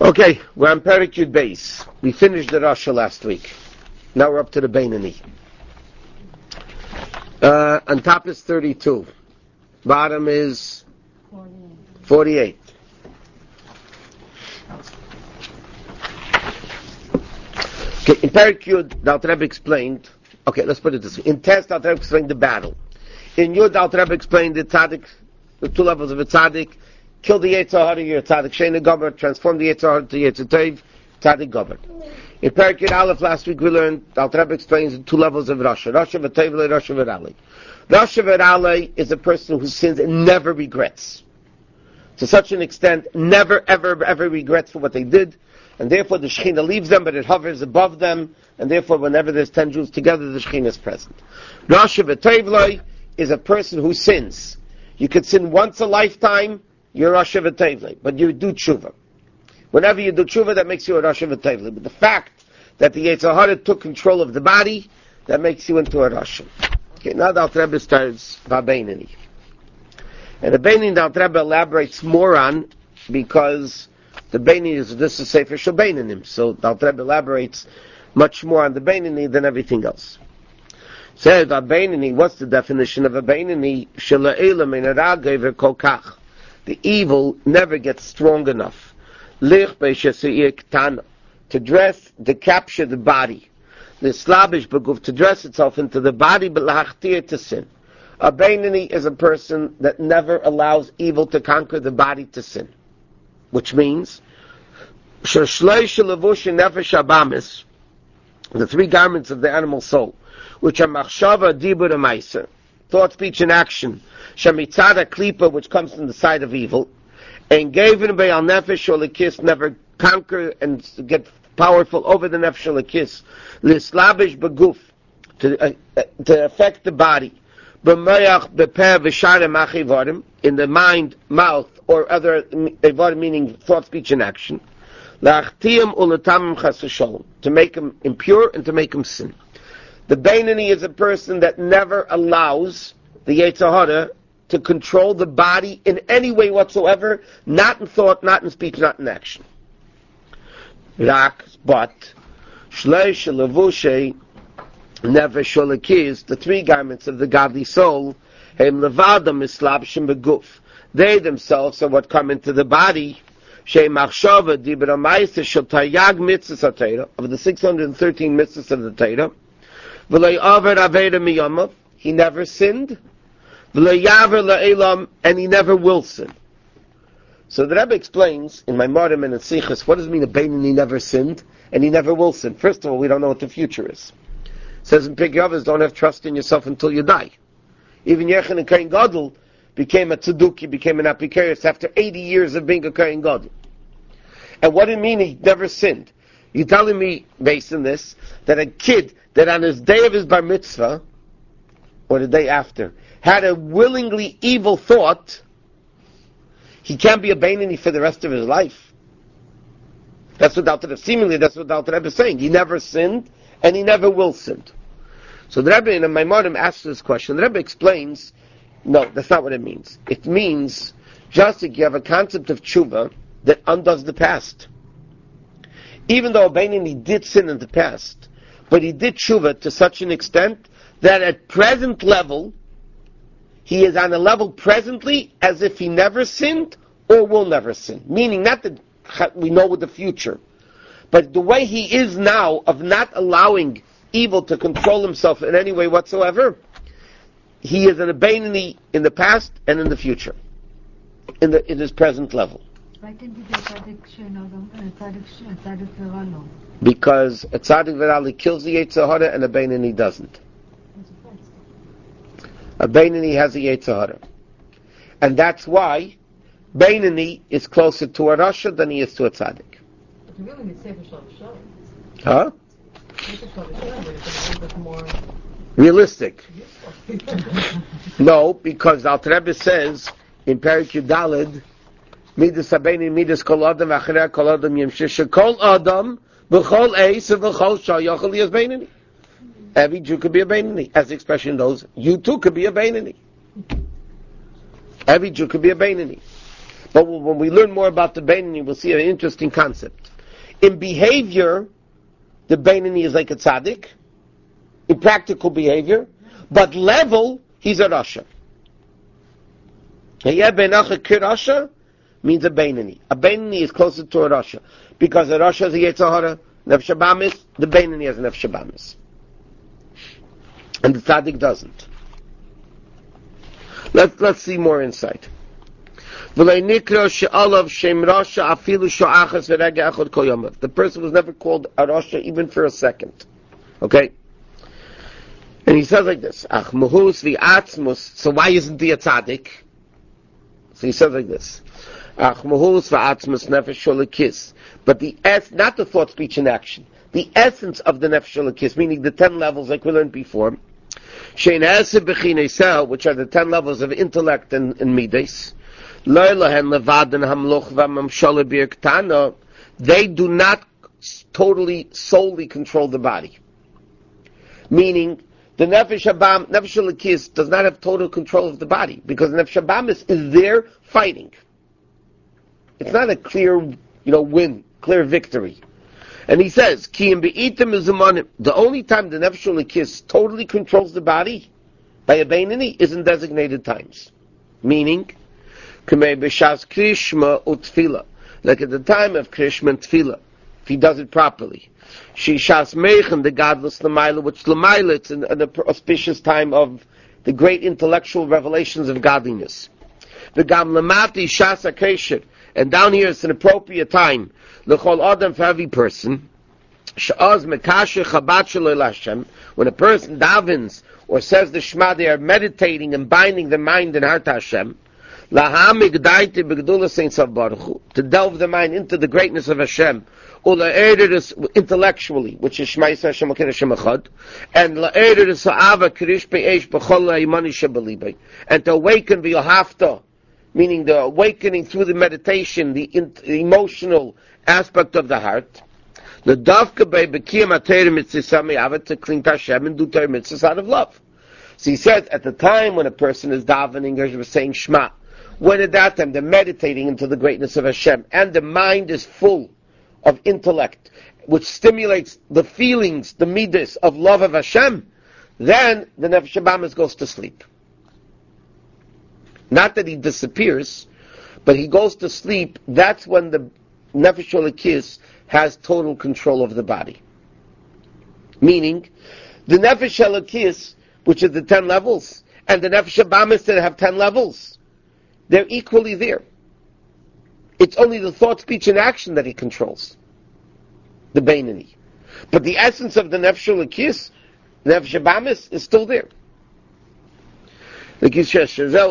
Okay, we're on Perek Yud Beis. We finished the Rasha last week. Now we're up to the Beinani. On top is 32. Bottom is 48. Okay, in Perek Yud, the Alter Rebbe explained. Okay, let's put it this way. In Test, the Alter Rebbe explained the battle. In Yud, the Alter Rebbe explained the tzaddik, the two levels of a tzaddik. Kill the Yetzer Hara, you're a tzaddik sheina gomer. Transform the Yetzer Hara to Yetzer Tov, tzaddik gomer. In Perek Yud Aleph last week we learned, the Alter Rebbe explains the two levels of Rasha. Rasha v'Tevle, Rasha v'Ralei. Rasha v'Ralei is a person who sins and never regrets. To such an extent, never, ever, ever regrets for what they did. And therefore the Shekhinah leaves them, but it hovers above them. And therefore whenever there's 10 Jews together, the Shekhinah is present. Rasha v'Tevle is a person who sins. You could sin once a lifetime, you're Rasha v'Tevle, but you do tshuva. Whenever you do tshuva, that makes you a Rasha v'Tevle. But the fact that the Yetzer Hara took control of the body, that makes you into a Rasha. Okay, now the Alter Rebbe starts Ba'Beinani. And the Beinani, the Alter Rebbe elaborates more on, because the Beinani is this is Sefer Shel Beinanim. So the Alter Rebbe elaborates much more on the Beinani than everything else. Says Ba'Beinani, what's the definition of a Beinani? Shela'ela min ha'ra'gever kol kach. The evil never gets strong enough. Lich be'shesiyik tana. To dress, to capture the body. L'slabish beguf, to dress itself into the body, but lahachtir, to sin. A Beinani is a person that never allows evil to conquer the body to sin. Which means, sheshlei shelavush nefesh abamis, the three garments of the animal soul, which are machshava, dibur, and ma'aser, thought, speech, and action, shemitzada klipa, which comes from the side of evil, and gavin be'al nefesh or lekis, never conquer and get powerful over the nefesh or lekis, lislabish beguf, to affect the body, b'mayach b'peh v'share machivarim, in the mind, mouth, or other evarim, meaning thought, speech, and action, la'achtiyam u'letamim chas v'sholom, to make him impure and to make him sin. The Beinani is a person that never allows the Yetzer Hara to control the body in any way whatsoever, not in thought, not in speech, not in action. But Shlei Shalavushe Nefesh Sholakiz, the three garments of the godly soul, Hem Levadam Mislabshim Beguf. They themselves are what come into the body. Shei Machshava Dibra Ma'aser Shel Taryag Mitzvahs HaTorah, of the 613 mitzvahs of the Torah. V'lo yaver avera miyamav, he never sinned. V'lo yaver la'elam, and he never will sin. So the Rebbe explains in Maimorim and in Sichos, what does it mean a Beinani never sinned and he never will sin? First of all, we don't know what the future is. It says in Pirkei Avos, don't have trust in yourself until you die. Even Yechon and Kohen Gadol became a tzeduk, he became an apikarius after 80 years of being a Kohen Gadol. And what do you mean he never sinned? You're telling me, based on this, that a kid that on his day of his bar mitzvah, or the day after, had a willingly evil thought, he can't be a Beinani for the rest of his life. That's what seemingly that's what the Alter Rebbe is saying. He never sinned, and he never will sin. So the Rebbe in the Maimorim asks this question. The Rebbe explains, no, that's not what it means. It means, just like you have a concept of tshuva that undoes the past. Even though a Beinani did sin in the past, but he did tshuva to such an extent that at present level, he is on a level presently as if he never sinned or will never sin. Meaning not that we know with the future, but the way he is now of not allowing evil to control himself in any way whatsoever, he is in a Beinani in the past and in the future, in his present level. Because a tzaddik v'rali kills the Yetzer Hara and a Beinani doesn't. A Beinani has a Yetzer Hara. And that's why Beinani is closer to a Rasha than he is to a tzaddik. Huh? Realistic. No, because Alter Rebbe says in Perek Yud Daled, Midas Habeini, Midas Kol Adam, Achrei Kol Adam Yemsheh, Kol Adam, V'chol Eis, V'chol Shah, Yochel Yas Beinani. Every Jew could be a Beinani. As the expression goes, you too could be a Beinani. Every Jew could be a Beinani. But when we learn more about the Beinoni, we'll see an interesting concept. In behavior, the Beinoni is like a tzaddik, in practical behavior, but level, he's a Rasha. Hayeh beinacha kirasha means a Beinoni. A Beinoni is closer to a Rasha. Because a Rasha is a Yetzer Hara, Nefesh Habamis, the Beinoni has a Nefesh Habamis. And the tzaddik doesn't. Let's see more insight. The person was never called a Rasha even for a second. Okay? And he says like this, so why isn't he a tzaddik? So he says like this, but the not the thought, speech, and action, the essence of the nefesh elokis, meaning the 10 levels like we learned before, which are the 10 levels of intellect and midas, they do not totally, solely control the body. Meaning, the nefesh elokis does not have total control of the body, because the nefesh habamis is there fighting. It's not a clear, win, clear victory. And he says, the only time the nefesh elokis totally controls the body by a Beinoni is in designated times. Meaning, like at the time of krishma and tefillah, if he does it properly. Shishas Meichen, the godless Lamaila, which Lamaila, it's an auspicious time of the great intellectual revelations of godliness. The Gam Lamati Shas HaKesher, and down here it's an appropriate time, L'chol Adam, for every person, Sh'az Mekasher Chabad Shelo L'Hashem, when a person davens or says the Shema, they are meditating and binding the mind and heart to Hashem, to delve the mind into the greatness of Hashem, intellectually, which is Shema Yisrael Hashem Elokeinu Hashem Echad, and to awaken the Yohafta, meaning the awakening through the meditation, the emotional aspect of the heart, to cling to Hashem and do Torah mitzvahs out of love. So he says, at the time when a person is davening or saying Shema, when at that time they're meditating into the greatness of Hashem, and the mind is full of intellect, which stimulates the feelings, the midas of love of Hashem, then the Nefesh Habamis goes to sleep. Not that he disappears, but he goes to sleep. That's when the Nefesh Elokis has total control of the body. Meaning, the Nefesh Elokis, which is the 10 levels, and the Nefesh Habamis that have 10 levels, they're equally there. It's only the thought, speech, and action that he controls, the Beinoni. But the essence of the Nefesh Elokis, Nefesh Habamis, is still there. Which is the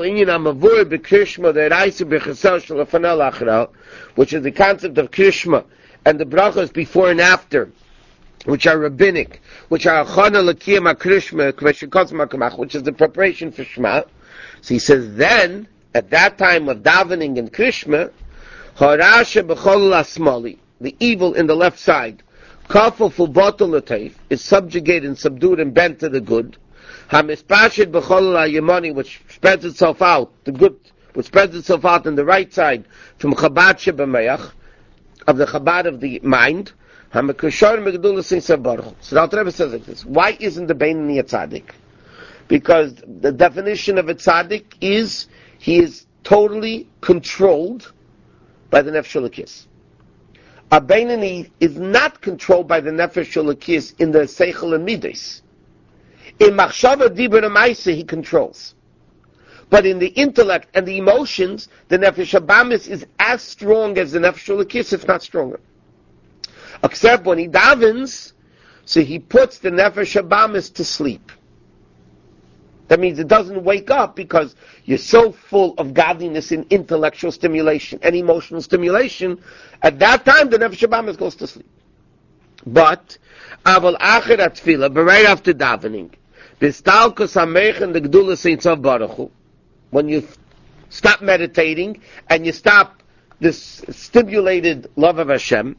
concept of Krishma and the brachos before and after, which are rabbinic, which are achana l'kiyam ha-krishma, which is the preparation for Shema. So he says, then, at that time of davening and Krishma, harasha b'chol l'asmali, the evil in the left side, kafel fulbato l'teif, is subjugated and subdued and bent to the good. Hamispashid b'chol l'yamani, which spreads itself out, the good, which spreads itself out on the right side, from chabad shebemeach, of the chabad of the mind. Hamikashar megdula sinsa baruch. So the Alter Rebbe says like this: why isn't the Beinoni a tzaddik? Because the definition of a tzaddik is he is totally controlled by the Nefesh Elokis. A Beinoni is not controlled by the Nefesh Elokis in the Seichel and Midas. In Machshava Dibur Maisa he controls. But in the intellect and the emotions, the Nefesh Habamis is as strong as the Nefesh Elokis, if not stronger. Except when he davens, so he puts the Nefesh Habamis to sleep. That means it doesn't wake up because you're so full of godliness in intellectual stimulation and emotional stimulation. At that time, the Nefesh Habamis goes to sleep. But, aval acher atfila, but right after davening, bistalkos hamechen the Gdula Seinsav Baruch Hu, when you stop meditating and you stop this stimulated love of Hashem,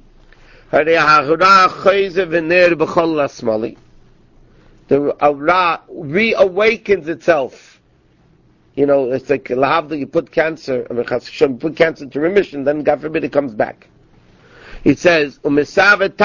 the Ra reawakens itself It's like lahavda, you put cancer, you put cancer into remission, then God forbid it comes back. It says, and then right after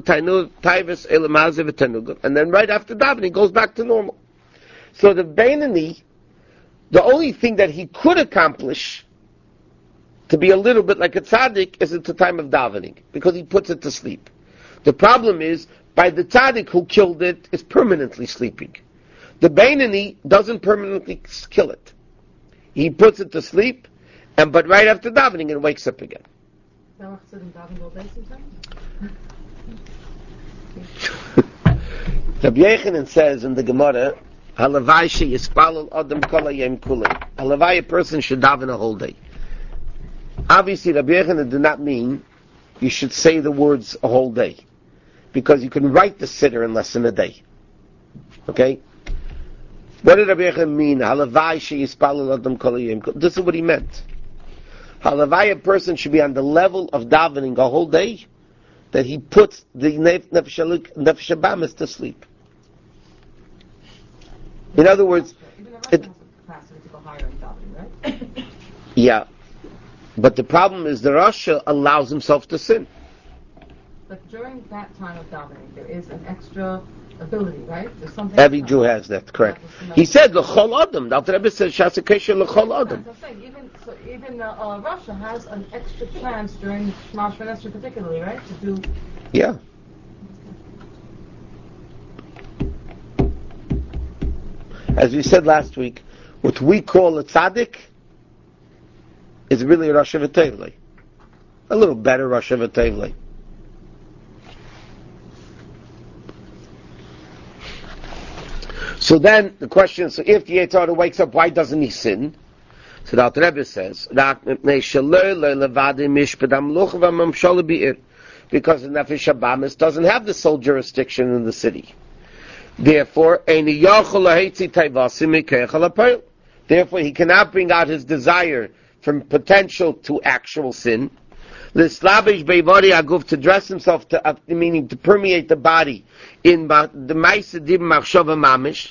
davening, it goes back to normal. So the Beinani, the only thing that he could accomplish to be a little bit like a tzaddik is at the time of davening, because he puts it to sleep. The problem is, by the tzaddik who killed it is permanently sleeping. The Beinani doesn't permanently kill it. He puts it to sleep, but right after davening it wakes up again. Rabbi Yechanan says in the Gemara, Halavai sheyispalel adam kol hayom kulei. Halavai, a person should daven a whole day. Obviously, Rabbi Yechanan did not mean you should say the words a whole day, because you can write the siddur in less than a day. Okay? What did Rabbi Yechanan mean? Halavai sheyispalel adam kol hayom kulei. This is what he meant. Halavai, a person should be on the level of davening a whole day, that he puts the nefesh habamis to sleep. In other words, yeah, but the problem is the Rasha allows himself to sin. But during that time of davening, there is an extra ability, right? There's something. Every Jew has that, correct? He said l'chol adam. The Alter Rebbe says shasakesha l'chol adam. Even Russia has an extra chance during Shema Shemini particularly, right? To do. Yeah. As we said last week, what we call a tzaddik is really a Rosh Hashanah. A little better Rosh Hashanah. So then the question is, so if the Yetzer Hara wakes up, why doesn't he sin? So the Alter Rebbe says, because the Nefesh Habamis doesn't have the sole jurisdiction in the city. Therefore, therefore he cannot bring out his desire from potential to actual sin. To dress himself, meaning to permeate the body in the Ma'aseh Dibur Machshava Mamish,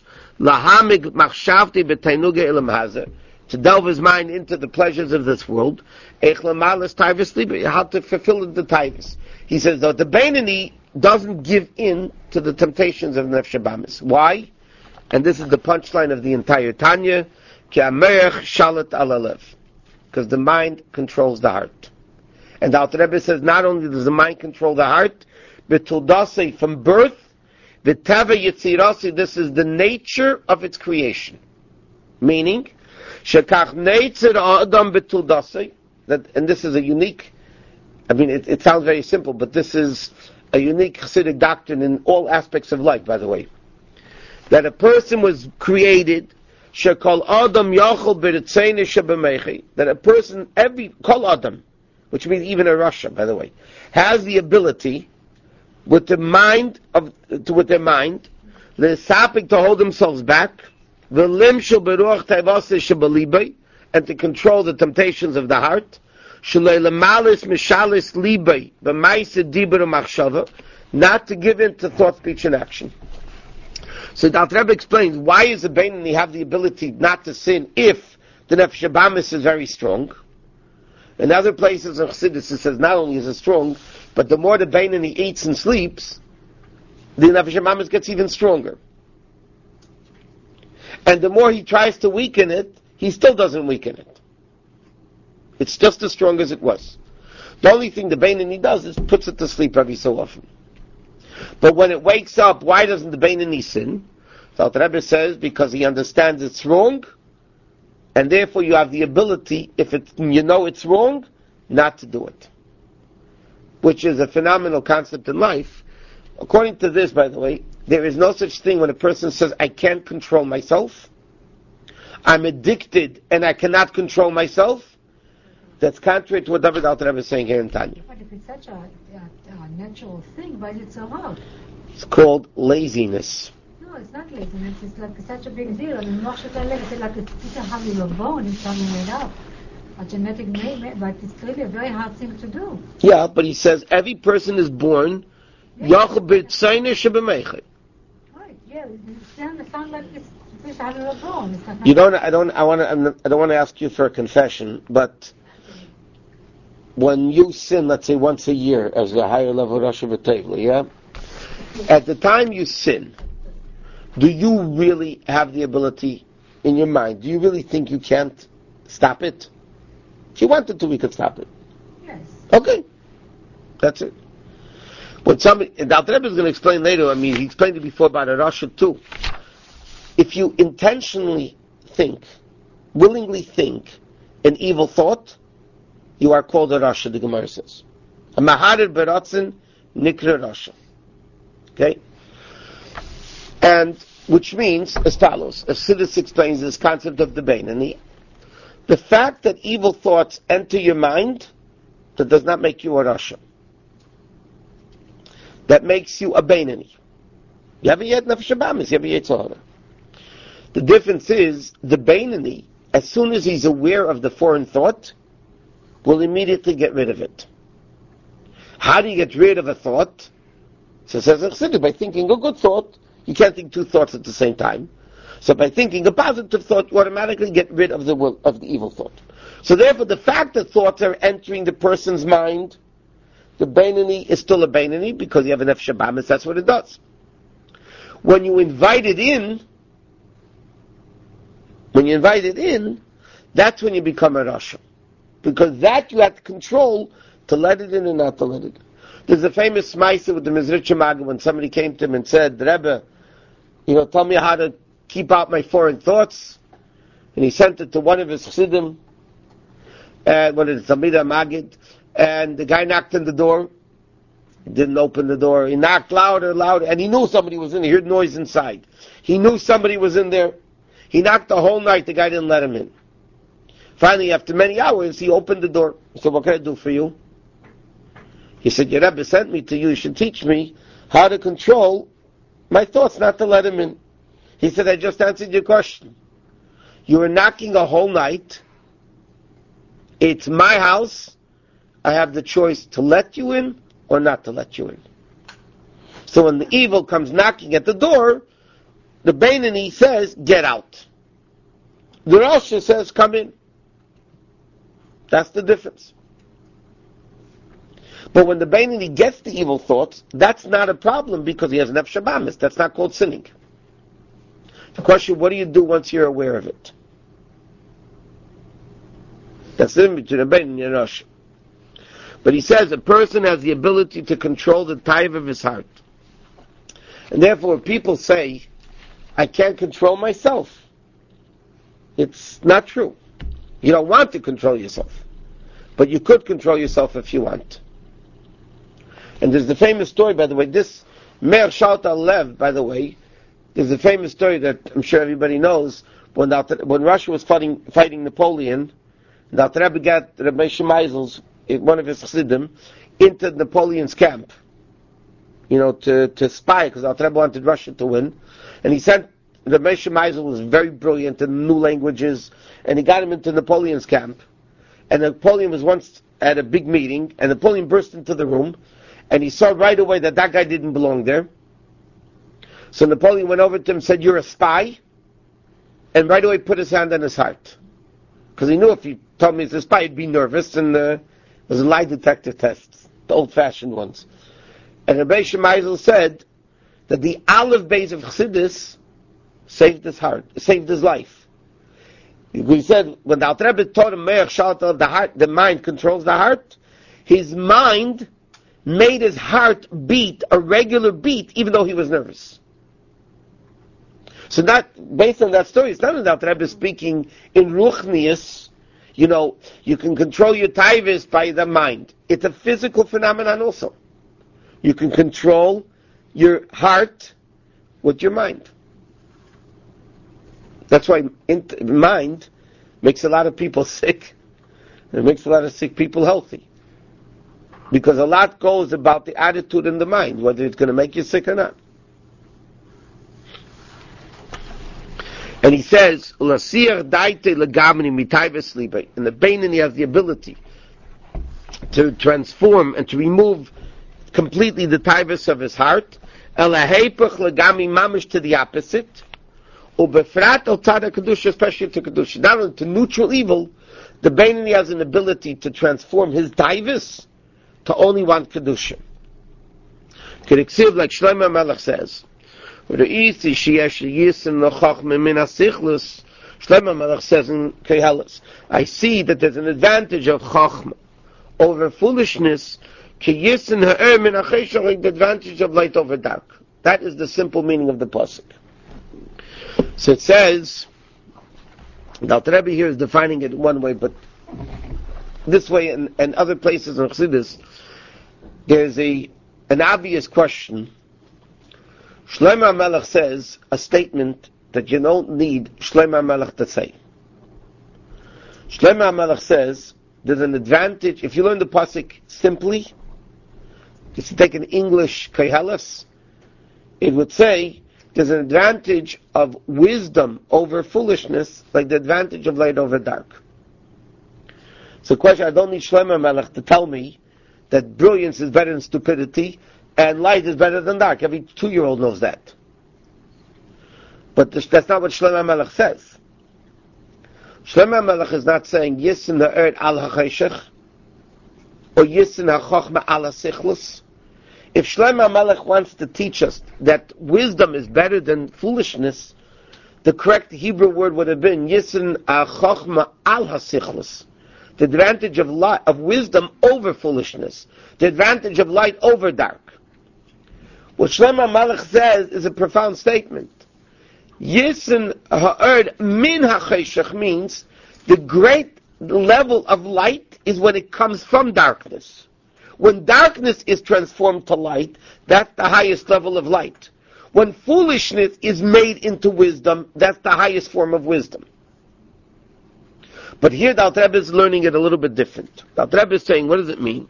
to delve his mind into the pleasures of this world, how to fulfill the taivas. He says that the Beinani doesn't give in to the temptations of Nefesh Habamis. Why? And this is the punchline of the entire Tanya, because the mind controls the heart. And the Alter Rebbe says not only does the mind control the heart, but from birth, V'teva Yitzirasi, this is the nature of its creation. Meaning, Shekach Neitzer Adam B'Tudasei, and this is a unique, it sounds very simple, but this is a unique Hasidic doctrine in all aspects of life, by the way. That a person was created, Shekol Adam Yachol B'Ritzein Shebemechi, that a person, Kol Adam, which means even a Russia, by the way, has the ability with their mind, the sapik to hold themselves back, the limshul beruach tevase shebalibai, and to control the temptations of the heart, shalei lemalis mishalis libai b'maisa dibur machshava, not to give in to thought, speech, and action. So the Alter Rebbe explains why is the Beinani have the ability not to sin if the Nefesh Habamis is very strong. In other places of Chassidus it says not only is it strong, but the more the Beinani eats and sleeps, the Nefesh Habamis gets even stronger. And the more he tries to weaken it, he still doesn't weaken it. It's just as strong as it was. The only thing the Beinani does is puts it to sleep every so often. But when it wakes up, why doesn't the Beinani sin? The Alter Rebbe says because he understands it's wrong, and therefore you have the ability, if you know it's wrong, not to do it. Which is a phenomenal concept in life. According to this, by the way, there is no such thing when a person says, I can't control myself, I'm addicted and I cannot control myself. That's contrary to what David Alter Rebbe is saying here in Tanya. But if it's such a natural thing, why is it so hard? It's called laziness. No, it's not laziness. It's like such a big deal. It's like it's a having a bone. It's something made up. A genetic name, but it's really a very hard thing to do. Yeah, but he says every person is born Right, yeah. It sounds like it's It's not a bone. It's not- You don't. I don't want to ask you for a confession, but when you sin, let's say once a year, as a higher level Rosh Hashanah, yeah, at the time you sin, do you really have the ability in your mind? Do you really think you can't stop it? If you wanted to, we could stop it. Yes. Okay, that's it. When somebody, and the Alter Rebbe is going to explain later. I mean, he explained it before about a Rasha too. If you intentionally think, willingly think, an evil thought, you are called a Rasha. The Gemara says, "A maharir beratzin nikra Rasha." Okay, and which means as follows. As Siddur explains this concept of the Beinani, the fact that evil thoughts enter your mind, that does not make you a Rasha. That makes you a Beinani. You haven't yet Nefesh Habahamis, you haven't yet Yetzer Hara. The difference is, the Beinani, as soon as he's aware of the foreign thought, will immediately get rid of it. How do you get rid of a thought? So it says in Chassidus, by thinking a good thought. You can't think two thoughts at the same time. So by thinking a positive thought, you automatically get rid of the evil thought. So therefore, the fact that thoughts are entering the person's mind, the Beinani is still a Beinani because you have an Nefesh Habahamis, that's what it does. When you invite it in, that's when you become a Rasha. Because that you have control to let it in and not to let it in. There's a famous Maisa with the Mizritcha Maggid when somebody came to him and said, Rebbe, tell me how to keep out my foreign thoughts. And he sent it to one of his Chassidim, and one of the Talmidei Maggid, and the guy knocked on the door. He didn't open the door. He knocked louder, and he knew somebody was in there. He heard noise inside. He knew somebody was in there. He knocked the whole night. The guy didn't let him in. Finally, after many hours, he opened the door. He said, what can I do for you? He said, your Rebbe sent me to you. You should teach me how to control my thoughts, not to let him in. He said, I just answered your question. You were knocking a whole night. It's my house. I have the choice to let you in or not to let you in. So when the evil comes knocking at the door, the Beinani says, get out. The Rasha says, come in. That's the difference. But when the Beinani gets the evil thoughts, that's not a problem because he has Nefesh Habahamis. That's not called sinning. The question, what do you do once you're aware of it? That's the difference between a Beinani and a Rasha. But he says a person has the ability to control the taiva of his heart. And therefore people say, I can't control myself. It's not true. You don't want to control yourself. But you could control yourself if you want. And there's the famous story, by the way, this Meir Shalta Lev, by the way, there's a famous story that I'm sure everybody knows, when Russia was fighting Napoleon, the Alter Rebbe got Rabbi Shemaizel's, one of his Chassidim, into Napoleon's camp, to spy, because Alter Rebbe wanted Russia to win, and he sent, Rabbi Shemaizel was very brilliant in new languages, and he got him into Napoleon's camp, and Napoleon was once at a big meeting, and Napoleon burst into the room, and he saw right away that guy didn't belong there. So Napoleon went over to him and said, you're a spy, and right away put his hand on his heart. Because he knew if he told me he's a spy, he'd be nervous, and it was a lie detector test, the old-fashioned ones. And Rabbi Shemaizel said that the Aleph Beis of Chassidus saved his heart, saved his life. We said, when the Alter Rebbe taught him Meir Shalta, the heart, the mind controls the heart, his mind made his heart beat a regular beat, even though he was nervous. So that, based on that story, it's not that the Rebbe is speaking in Ruchnius, you can control your taivis by the mind. It's a physical phenomenon also. You can control your heart with your mind. That's why mind makes a lot of people sick. It makes a lot of sick people healthy. Because a lot goes about the attitude in the mind, whether it's going to make you sick or not. And he says, "Lasir daite legamni mitayves libe." And the Beinani has the ability to transform and to remove completely the taivas of his heart. Elahepach legami mamish, to the opposite, Ubefrat al tada kedusha, especially to kedusha. Not only to neutral evil, the Beinoni has an ability to transform his taivus to only one kedusha. Kediksiv, like Shlomo Melech says, Shlomo Melech says in Kehelis, I see that there's an advantage of chachma over foolishness, like the advantage of light over dark. That is the simple meaning of the pasuk. So it says, the Alter Rebbe here is defining it one way, but this way and other places in Chassidus, there's an obvious question. Shlomo Melech says a statement that you don't need Shlomo Melech to say. Shlomo Melech says there's an advantage if you learn the pasuk simply. If you take an English Kehelis, it would say there's an advantage of wisdom over foolishness, like the advantage of light over dark. So, question: I don't need Shlomo Melech to tell me that brilliance is better than stupidity and light is better than dark. Every 2-year-old knows that. But that's not what Shlomo Melech says. Shlomo Melech is not saying Yisin ha'erd al ha'cheshech or Yisin ha'chochma al ha'sichlus. If Shlomo Melech wants to teach us that wisdom is better than foolishness, the correct Hebrew word would have been Yisin ha'chochma al ha'sichlus. The advantage of wisdom over foolishness. The advantage of light over dark. What Shlomo Melech says is a profound statement. Yisin ha'erd min ha'cheshech means the great level of light is when it comes from darkness. When darkness is transformed to light, that's the highest level of light. When foolishness is made into wisdom, that's the highest form of wisdom. But here the Alter Rebbe is learning it a little bit different. The Alter Rebbe is saying, what does it mean?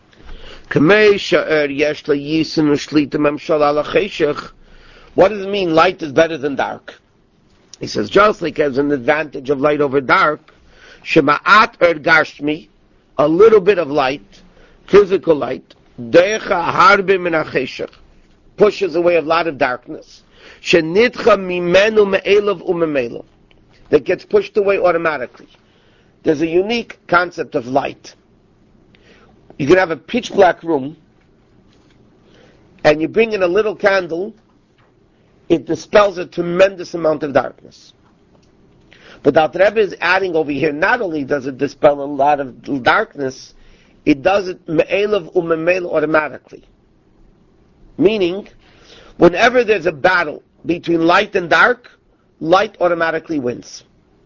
What does it mean light is better than dark? He says, just like there's an advantage of light over dark, shema'at gashmi, a little bit of light, physical light, pushes away a lot of darkness, that gets pushed away automatically. There's a unique concept of light. You can have a pitch black room, and you bring in a little candle, it dispels a tremendous amount of darkness. But the Alter Rebbe is adding over here, not only does it dispel a lot of darkness, it does it me'elav u'memela automatically. Meaning, whenever there's a battle between light and dark, light automatically wins.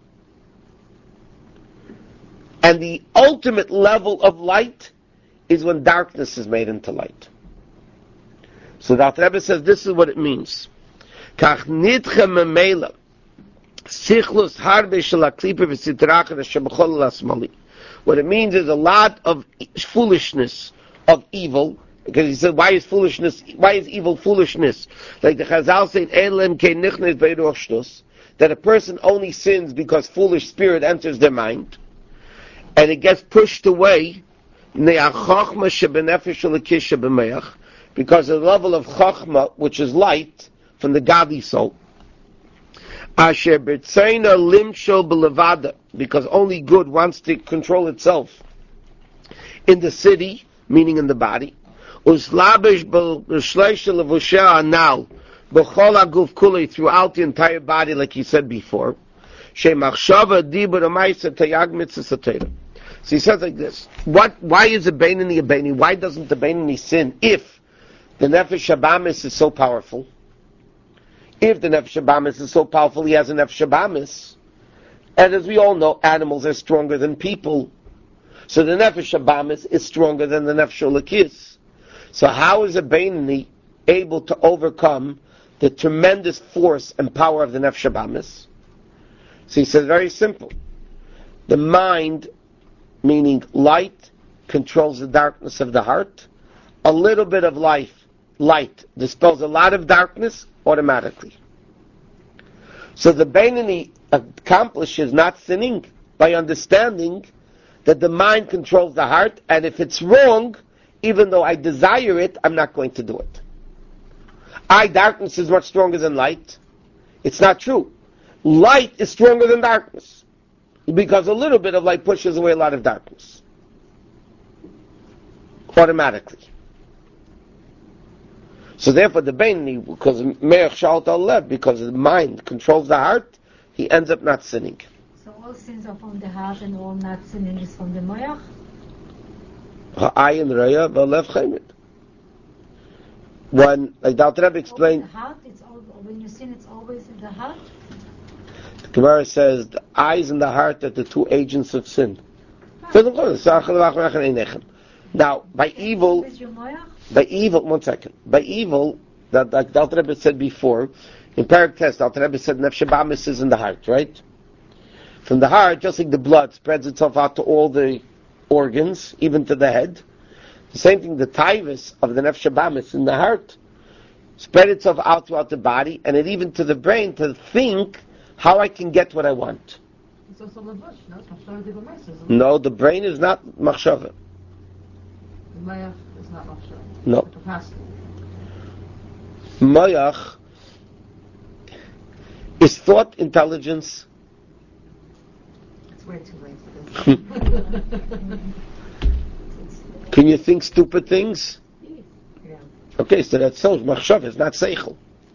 And the ultimate level of light is when darkness is made into light. So the Alter Rebbe says this is what it means. Kach nidche memela sichlus harbe shel haklipa v'sitrachah shebechol lasmali. What it means is a lot of foolishness of evil, because he said, why is evil foolishness? Like the Chazal said, Elem ke nichnes beiruach shtus, that a person only sins because foolish spirit enters their mind, and it gets pushed away, because of the level of chachma, which is light, from the godly soul. Asher b'tzeina limshol b'levada, because only good wants to control itself in the city, meaning in the body. Uslabish b'shleisha levusheh anal b'chol haguf kulei, throughout the entire body, like he said before. Shemachshava dibur amaisa tayag mitzvah satera. So he says like this: why is a Beinoni a Beinoni? Why doesn't the Beinoni sin if the Nefesh Habamis is so powerful? If the Nefesh Habamis is so powerful, he has a Nefesh Habamis. And as we all know, animals are stronger than people. So the Nefesh Habamis is stronger than the Nefesh Elokis. So how is a Beinoni able to overcome the tremendous force and power of the Nefesh Habamis? So he says very simple. The mind, meaning light, controls the darkness of the heart. A little bit of light dispels a lot of darkness automatically. So the Beinoni accomplishes not sinning by understanding that the mind controls the heart, and if it's wrong, even though I desire it, I'm not going to do it. Darkness is much stronger than light. It's not true. light is stronger than darkness. Because a little bit of light pushes away a lot of darkness. Automatically. So therefore the Beinoni, because Me'ach Sha'at al-Lev, because the mind controls the heart, he ends up not sinning. So all sins are from the heart and all not sinning is from the moyach? Ha'ayin Reya v'Lev Chaymed. When, like the Alter Rebbe explained, the heart, when you sin, it's always in the heart? the Gemara says the eyes and the heart are the two agents of sin. Now, by evil, one second. By evil, that like the Alter Rebbe said before, in Parak Test, the Alter Rebbe said Nefesh Bamis is in the heart, right? From the heart, just like the blood spreads itself out to all the organs, even to the head, the same thing, the taivus of the Nefesh Bamis in the heart spread itself out throughout the body, and it even to the brain to think how I can get what I want. It's also levush, no? It's machshava d'b'mais, isn't it? No, the brain is not machshava. The mayach is not machshava. No. The capacity. Mayach is thought intelligence. It's way too late for this. Can you think stupid things? Yeah. Okay, so that's so. Machshava is not seichel.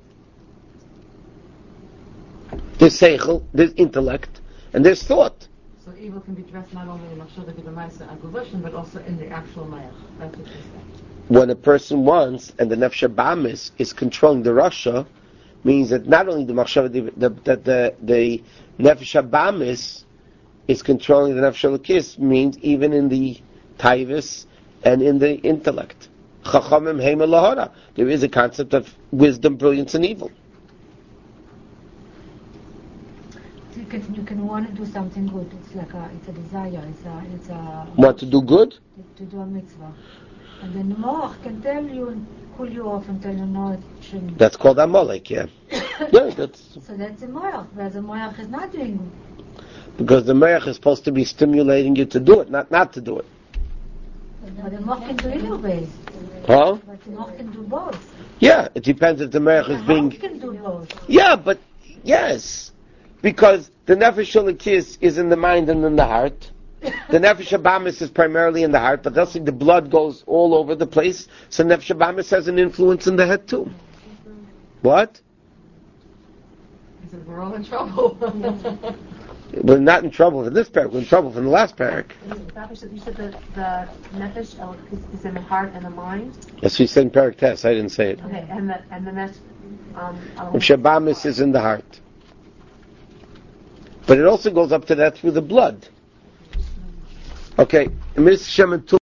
There's seichel, there's intellect, and there's thought. So evil can be dressed not only in machshava d'b'mais and guvushin, but also in the actual mayach. That's what you're saying. When a person wants, and the Nefesh Bamis is controlling the Rasha, means that not only the Machshava, that the Nefesh Bamis is controlling the Nefesh Elokis, means even in the Taivus and in the intellect. Chachamim Heima Lahora. There is a concept of wisdom, brilliance, and evil. You can want to do something good. It's like it's a desire. It's a Want to do good? To do a mitzvah. And then the moach can tell you and pull you off and tell you no, it shouldn't. That's called Amalek, yeah. Yeah, that's... So that's the moach, whereas the moach is not doing. Because the Me'ach is supposed to be stimulating you to do it, not to do it. But the moach can do either way. Huh? But the moach can do both. Yeah, it depends if the Me'ach is being... The can do both. Yeah, but yes, because the Nefesh Elokis is in the mind and in the heart. The Nefesh Bamis is primarily in the heart, but they'll see the blood goes all over the place. So Nefesh Bamis has an influence in the head too. What? He said, we're all in trouble. We're not in trouble for this parak. We're in trouble from the last parak. You said that the nefesh is in the heart and the mind. Yes, we said in parak test. I didn't say it. Okay, and the next. Nefesh Bamis is in the heart, but it also goes up to that through the blood. Okay, Mr. Shemin